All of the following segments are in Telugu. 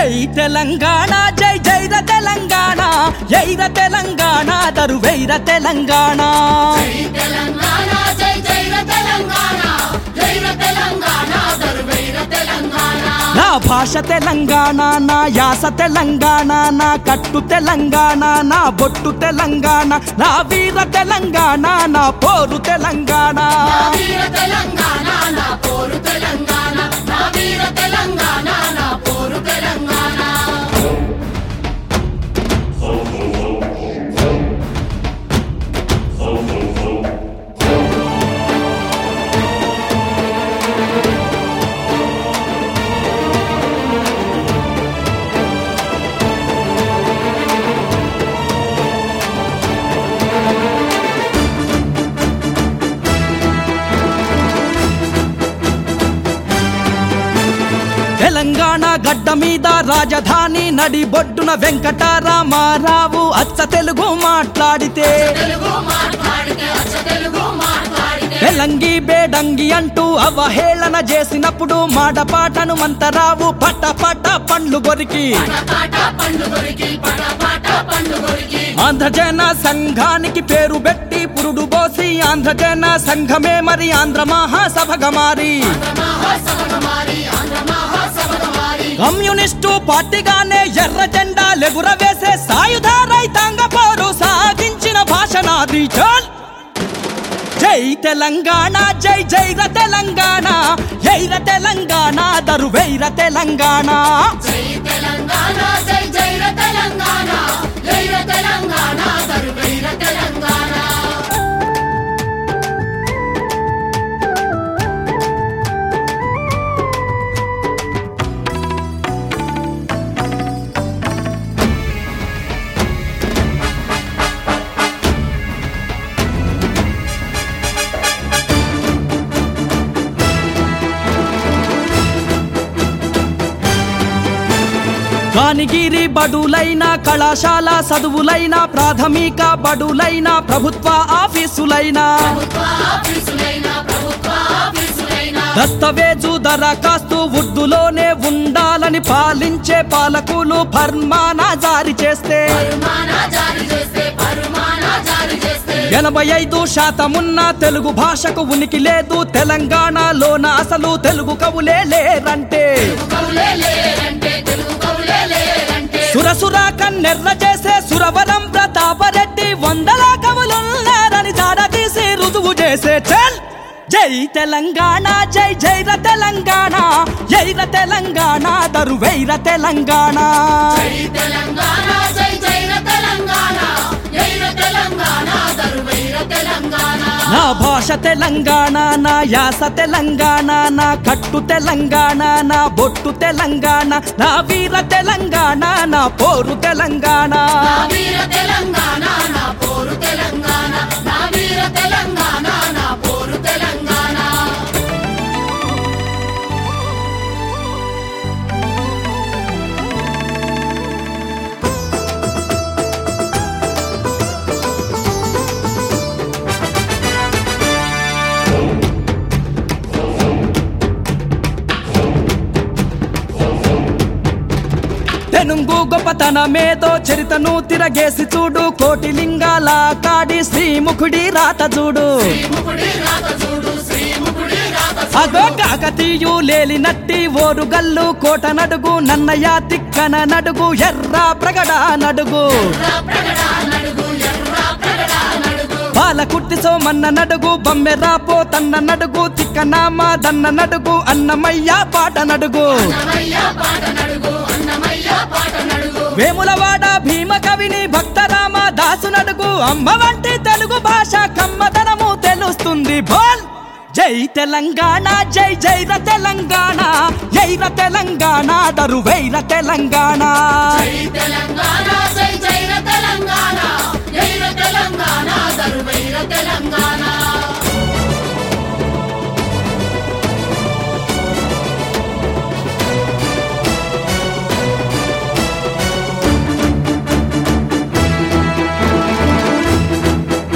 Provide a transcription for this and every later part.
జై తెలంగాణ జై జైర తెలంగాణ జైర తెలంగాణ దరువైర తెలంగాణ జై తెలంగాణ జై జైర తెలంగాణ జైర తెలంగాణ దరువైర తెలంగాణ నా భాష తెలంగాణ నా యాస తెలంగాణ నా కట్టు తెలంగాణ నా బొట్టు తెలంగాణ నా వీర తెలంగాణ నా పోరు తెలంగాణ నా వీర తెలంగాణ నా పోరు తెలంగాణ నా వీర తెలంగాణ నా పోరు తెలంగాణ తెలంగాణ గడ్డ మీద రాజధాని నడిబొడ్డున వెంకటరామారావు అచ్చ తెలుగు మాట్లాడితే తెలుగు మాట్లాడితే అచ్చ తెలుగు మాట్లాడితే తెలంగి బేడంగి అంటూ అవహేళన చేసినప్పుడు మాడపాటను మంతరావు పట పట పండ్లు గొరికి పటపాట పండు దొరికి పటపాట పండు దొరికి ఆంధ్రజన సంఘానికి పేరు పెట్టి పురుడు పోసి ఆంధ్రజన సంఘమే మరి ఆంధ్ర మహాసభగా మారి కమ్యూనిస్టు పార్టీగానే ఎర్ర జెండా లెగురవేసే సాయుధ రైతాంగ పోరు సాగించిన భాష నాది చల్ జై తెలంగాణ జై జైర తెలంగాణ జైర తెలంగాణ దరువైర తెలంగాణ జై తెలంగాణ జై జైర తెలంగాణ జైర తెలంగాణ దరువైర తెలంగాణ కానిగిరి బడులైన కళాశాల చదువులైన ప్రాథమిక బడులైన ప్రభుత్వ ఆఫీసులైన దస్తవేజు దరఖాస్తు ఉర్దూలోనే ఉండాలని పాలించే పాలకులు ఫర్మానా జారీ చేస్తే 85% తెలుగు భాషకు ఉనికి లేదు తెలంగాణలోన అసలు తెలుగు కవులే లేరంటే సురసుర కన్నెర్ర చేసే సురవరం ప్రతాపరెడ్డి 100 కవులున్నారని జాడదీసి రుజువు చేసే చల్ జై తెలంగాణ జై జైర తెలంగాణ జైర తెలంగాణ దరువైర తెలంగాణ జై తెలంగాణ జై జైర తెలంగాణ జైర తెలంగాణ దరువైర తెలంగాణ నా భాష తెలంగాణ నా యాస తెలంగాణ నా కట్టు తెలంగాణ నా బొట్టు తెలంగాణ నా వీర తెలంగాణ నా పోరు తెలంగాణ నా వీర తెలంగాణ నా పోరు తెలంగాణ నా వీర తెలంగాణ నా పోరు తెలంగాణ తెనుంగు గొప్పతనమేదో చరితను తిరగేసి చూడు కోటి లింగాల కాడి శ్రీముఖుడి రాత చూడు శ్రీముఖుడి రాత చూడు శ్రీముఖుడి రాత అగో కాకతీయు లేలినట్టి ఓరుగల్లు కోట నడుగు నన్నయ్య తిక్కన నడుగు ఎర్ర ప్రగడ నడుగు పాలకుర్తి సోమన్న నడుగు బమ్మెరాపో తన్న నడుగు తిక్కనామ దన్న నడుగు అన్నమయ్య పాట నడుగు వేములవాడ భీమ కవిని భక్తరామ దాసు నడుగు అమ్మ వంటి తెలుగు భాష కమ్మదనము తెలుస్తుంది బోల్ జై తెలంగాణ జై జైర తెలంగాణ జైర తెలంగాణ దరువైర తెలంగాణ జై తెలంగాణ జై జైర తెలంగాణ జైర తెలంగాణ దరువైర తెలంగాణ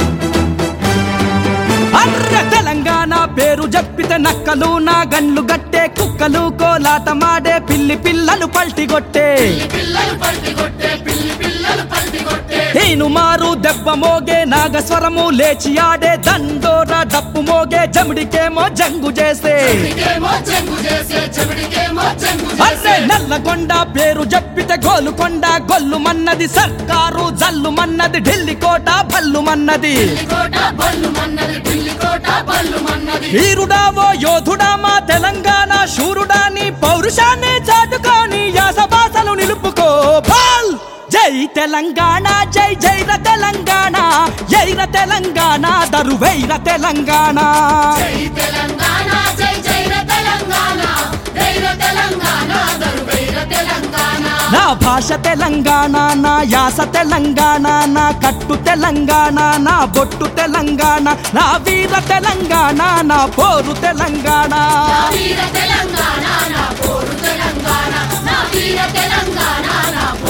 పేరు చెప్పితే నక్కలు నా గన్లు గట్టే ఆడే కుక్కలు కోలాటమాడే పిల్లి పిల్లలు పల్టిగొట్టే పిల్లలు పల్టి కొట్టే పిల్లి పిల్లలు పల్టి కొట్టే హీను మారు దెబ్బ మోగే నాగస్వరము లేచి ఆడే దండోర డప్పు మోగే జమిడికేమో జంగు చేసే చెవిడికేమో చెంగు చేసే చెవిడికేమో చెంగు అరే నల్లగొండ పేరు చెప్పితే గోలుకొండ గొల్లుమన్నది సర్కారు జల్లుమన్నది ఢిల్లీ కోట భల్లుమన్నది కోట బల్లు మన్నది పిల్లి కోట బల్లు మన్నది వీరుడావో యోధుడా మా తెలంగాణ శూరుడా నీ పౌరుషాన్ని చాటుకొని యాస భాషలు నిలుపుకో బాల్ జై తెలంగాణ జై జైర తెలంగాణ జైర తెలంగాణ దరువైర తెలంగాణ జై తెలంగాణ జై జైర తెలంగాణ జైర తెలంగాణ దరువైర తెలంగాణ నా భాష తెలంగాణ నా యాస తెలంగాణ నా కట్టు తెలంగాణ నా బొట్టు తెలంగాణ నా వీర తెలంగాణ నా పోరు తెలంగాణ నా వీర తెలంగాణ నా పోరు తెలంగాణ నా వీర తెలంగాణ నా